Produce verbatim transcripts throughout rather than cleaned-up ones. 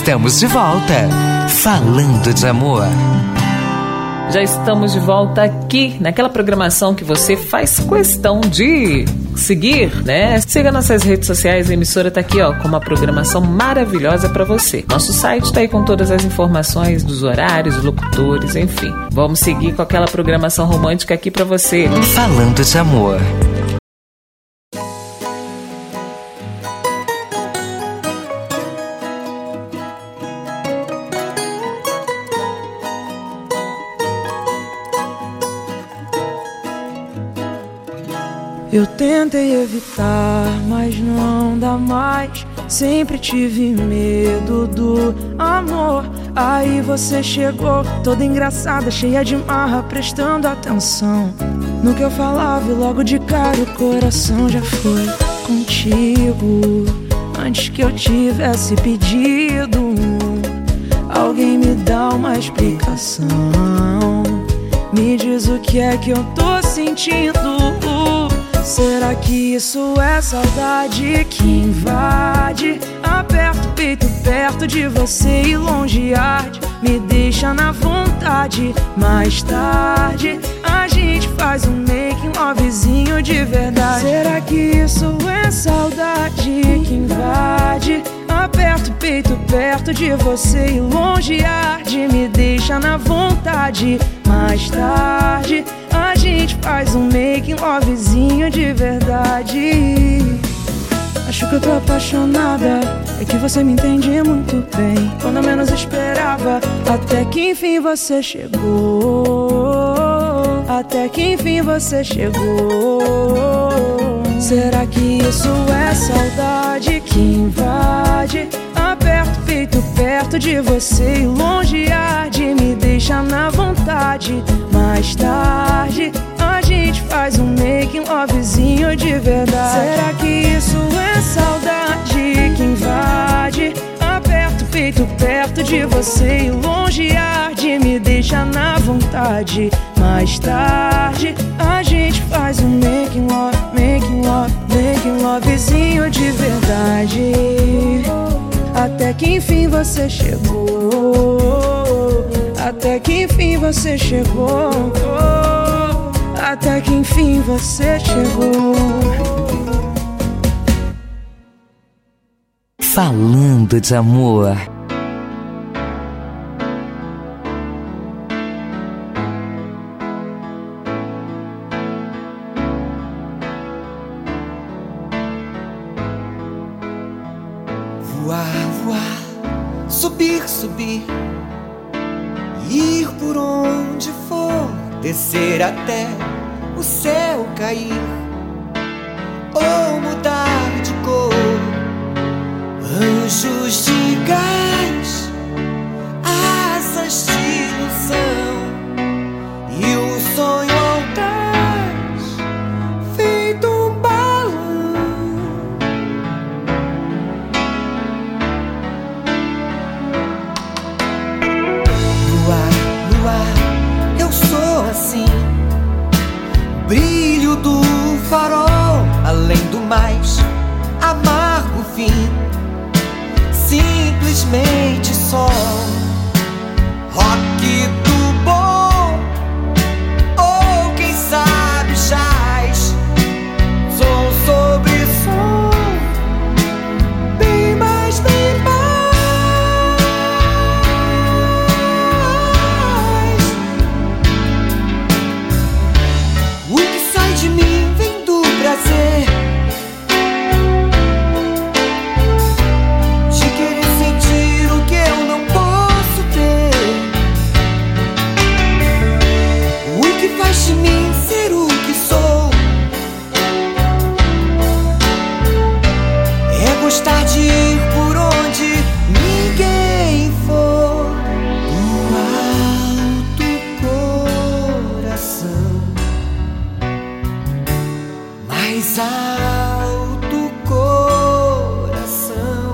estamos de volta, falando de amor. Já estamos de volta aqui, naquela programação que você faz questão de seguir, né? Siga nossas redes sociais, a emissora tá aqui, ó, com uma programação maravilhosa para você. Nosso site tá aí com todas as informações dos horários, locutores, enfim. Vamos seguir com aquela programação romântica aqui para você. Falando de amor. Eu tentei evitar, mas não dá mais. Sempre tive medo do amor. Aí você chegou, toda engraçada, cheia de marra, prestando atenção no que eu falava, e logo de cara o coração já foi contigo. Antes que eu tivesse pedido, alguém me dá uma explicação. Me diz o que é que eu tô sentindo. Será que isso é saudade que invade? Aperto o peito perto de você e longe arde. Me deixa na vontade. Mais tarde a gente faz um making lovezinho de verdade. Será que isso é saudade que invade? Aperto o peito perto de você e longe arde. Me deixa na vontade. Mais tarde a gente faz um making lovezinho de verdade. Acho que eu tô apaixonada, é que você me entende muito bem. Quando eu menos esperava, até que enfim você chegou. Até que enfim você chegou. Será que isso é saudade que invade? Aperto o peito perto de você e longe arde. Me deixa na vontade. Mais tarde a gente faz um making lovezinho de verdade. Será que isso é saudade que invade? Aperto o peito perto de você e longe arde. Me deixa na vontade. Mais tarde a gente faz um making love, making love, making lovezinho de verdade. Até que enfim você chegou. Até que enfim você chegou. Até que enfim você chegou. Falando de amor. Voar, voar, subir, subir, ir por onde for, descer até o céu cair, ou mudar de cor. Anjos de gás, asas de ilusão, e um sonho audaz, feito um balão. Luar, luar, eu sou assim, brilho do farol, além do mais amargo fim. Simplesmente sol, rock do bom, ou quem sabe jazz, som sobre som, bem mais, bem mais. O que sai de mim vem do prazer, de mim ser o que sou. É gostar de ir por onde ninguém for. No alto coração, mais alto coração.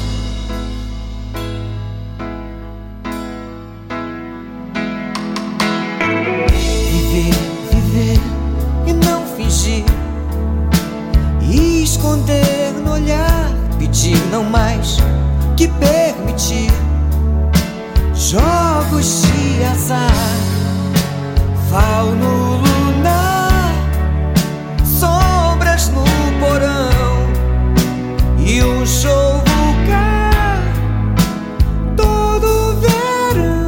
Viver e não fingir, e esconder no olhar, pedir não mais que permitir. jogos de azar, fauno lunar, sombras no porão e um show vulgar todo verão.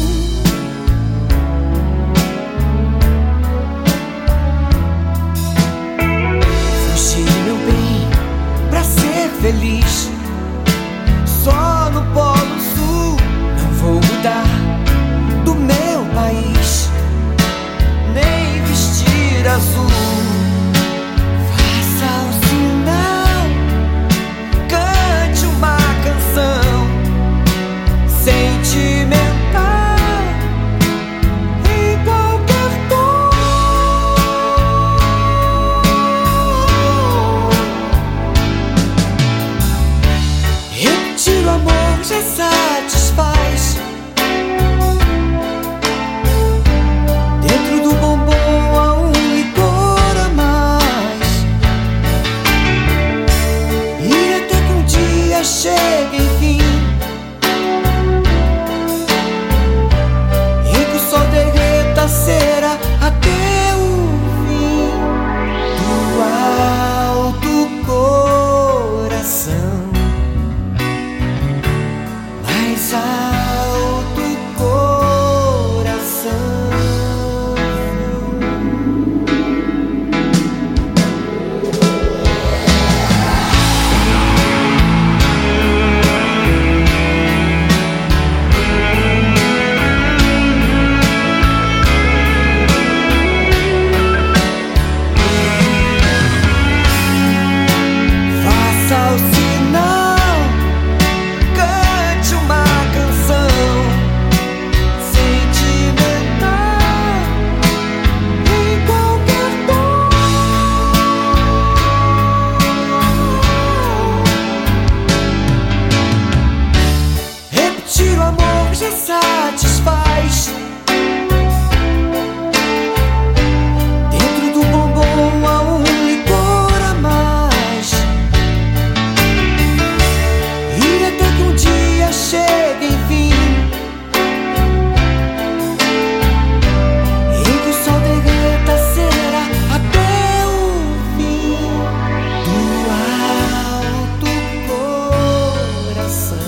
Fugi, meu bem, pra ser feliz, só no Polo Sul. Não vou mudar do meu país, nem vestir azul. Faça o sinal, cante uma canção sentimental em qualquer tom. Repetir o amor já satisfaz. Dentro do bombom há um licor a mais, e até que um dia chegue enfim, em que o sol derreta a cera até o fim do alto coração, mais alto coração. Faça o sinal, cante uma canção sentimental em qualquer tom. Repetir o amor já satisfaz. Dentro do bombom há um licor a mais, e até que um dia chegue enfim, em que o sol derreta a cera até o fim do alto coração,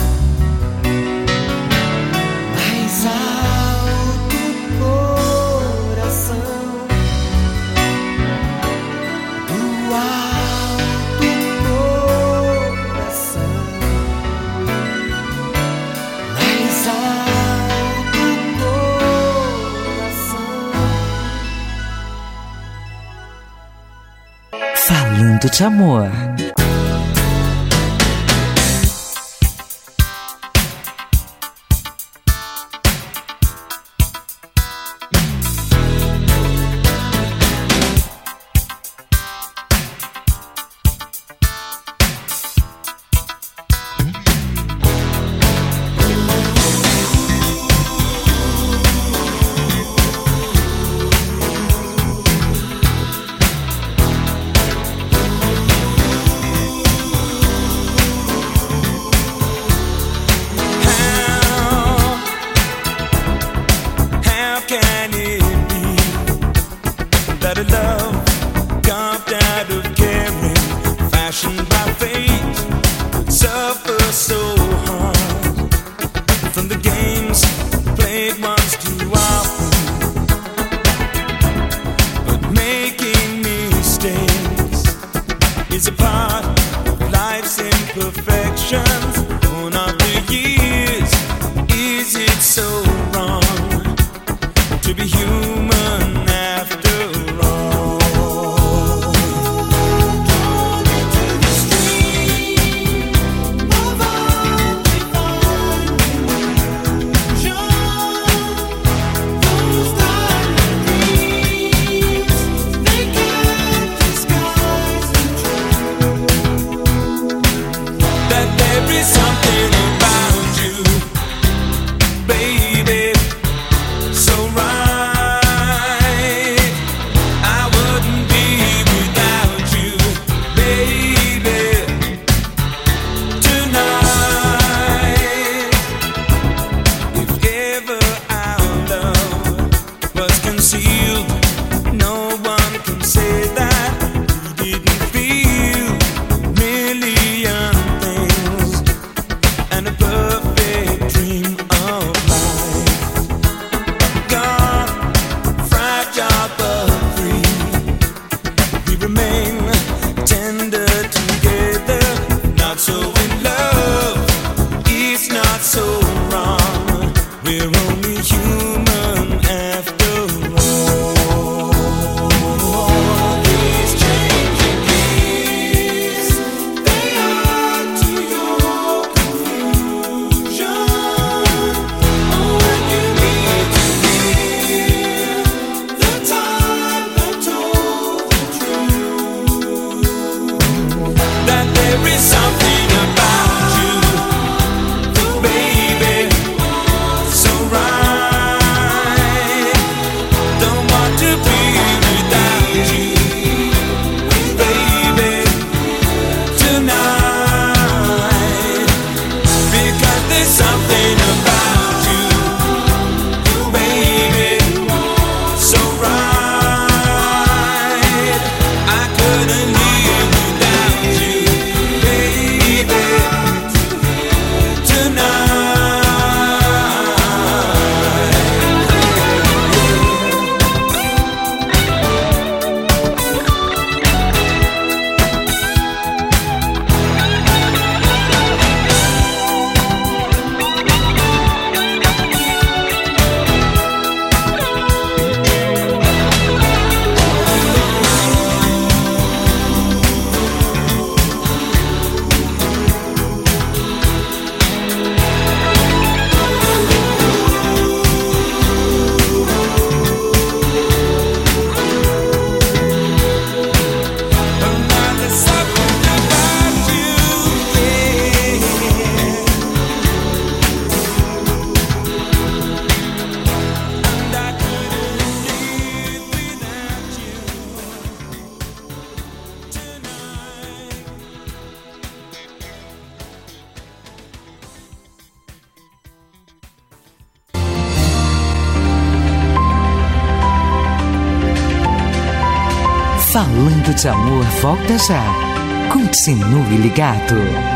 mais alto coração, do alto coração, mais alto coração. Falando de amor. How can it be that a love carved out of caring, fashioned by fate, could suffer so hard from the games played once too often? But making mistakes is a part of life's imperfections. Born of the years, is it so wrong to be human after all? Drawn into the stream of our Falando de Amor volta já. Continue ligado.